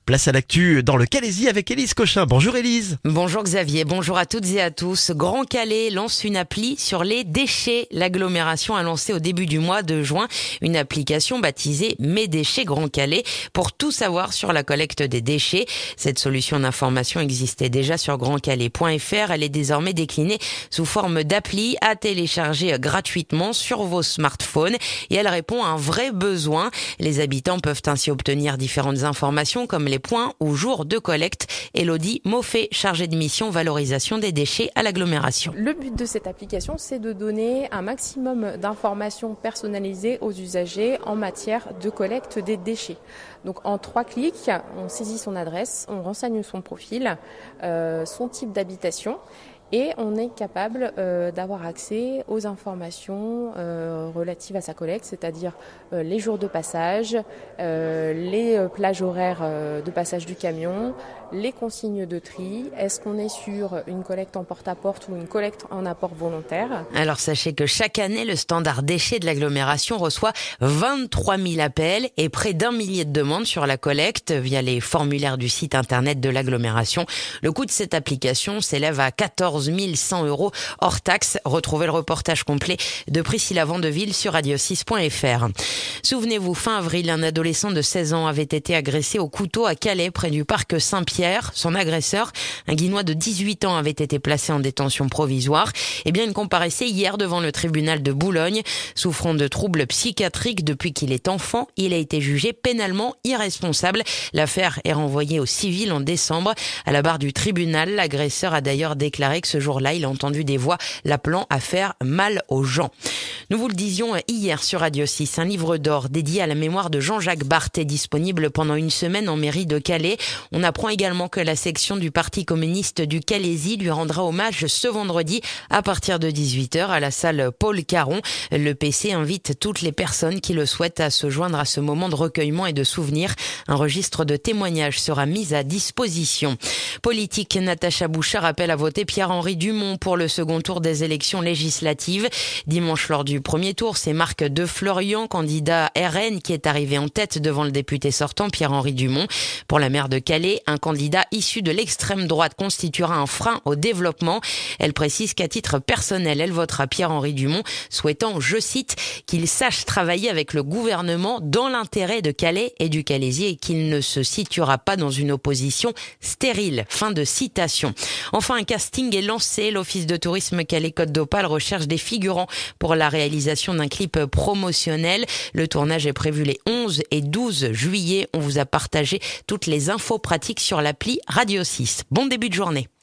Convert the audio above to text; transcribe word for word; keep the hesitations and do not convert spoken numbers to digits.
Place à l'actu dans le Calaisis avec Élise Cochin. Bonjour Élise. Bonjour Xavier, bonjour à toutes et à tous. Grand Calais lance une appli sur les déchets. L'agglomération a lancé au début du mois de juin une application baptisée Mes déchets Grand Calais pour tout savoir sur la collecte des déchets. Cette solution d'information existait déjà sur grand calais point f r. Elle est désormais déclinée sous forme d'appli à télécharger gratuitement sur vos smartphones et elle répond à un vrai besoin. Les habitants peuvent ainsi obtenir différentes informations comme les points ou jours de collecte. Élodie Moffet, chargée de mission valorisation des déchets à l'agglomération. Le but de cette application, c'est de donner un maximum d'informations personnalisées aux usagers en matière de collecte des déchets. Donc en trois clics, on saisit son adresse, on renseigne son profil, euh, son type d'habitation et on est capable euh, d'avoir accès aux informations euh, relatives à sa collecte, c'est-à-dire euh, les jours de passage, euh, les euh, plages horaires euh, de passage du camion, les consignes de tri. Est-ce qu'on est sur une collecte en porte-à-porte ou une collecte en apport volontaire? Alors sachez que chaque année, le standard déchets de l'agglomération reçoit vingt-trois mille appels et près d'un millier de demandes sur la collecte via les formulaires du site internet de l'agglomération. Le coût de cette application s'élève à quatorze mille cent euros hors taxe. Retrouvez le reportage complet de Priscilla Vandeville sur radio six point f r. Souvenez-vous, fin avril, un adolescent de seize ans avait été agressé au couteau à Calais, près du parc Saint-Pierre. Son agresseur, un Guinois de dix-huit ans, avait été placé en détention provisoire. Eh bien, il comparaissait hier devant le tribunal de Boulogne. Souffrant de troubles psychiatriques depuis qu'il est enfant, il a été jugé pénalement irresponsable. L'affaire est renvoyée au civil en décembre. À la barre du tribunal, l'agresseur a d'ailleurs déclaré que ce jour-là, il a entendu des voix l'appelant à faire mal aux gens. Nous vous le disions hier sur Radio six, un livre d'or dédié à la mémoire de Jean-Jacques Barthe est disponible pendant une semaine en mairie de Calais. On apprend également que la section du Parti communiste du Calaisis lui rendra hommage ce vendredi à partir de dix-huit heures à la salle Paul Caron. Le P C invite toutes les personnes qui le souhaitent à se joindre à ce moment de recueillement et de souvenir. Un registre de témoignages sera mis à disposition. Politique, Natacha Bouchard appelle à voter Pierre-Henri Dumont pour le second tour des élections législatives. Dimanche, lors du premier tour, c'est Marc de Florian, candidat R N, qui est arrivé en tête devant le député sortant Pierre-Henri Dumont. Pour la maire de Calais, un candidat issu de l'extrême droite constituera un frein au développement. Elle précise qu'à titre personnel, elle votera Pierre-Henri Dumont, souhaitant, je cite, qu'il sache travailler avec le gouvernement dans l'intérêt de Calais et du Calaisis et qu'il ne se situera pas dans une opposition stérile. Fin de citation. Enfin, un casting est lancé. L'Office de tourisme Calais-Côte d'Opale recherche des figurants pour la réalisation d'un clip promotionnel. Le tournage est prévu les onze et douze juillet. On vous a partagé toutes les infos pratiques sur l'appli Radio six. Bon début de journée.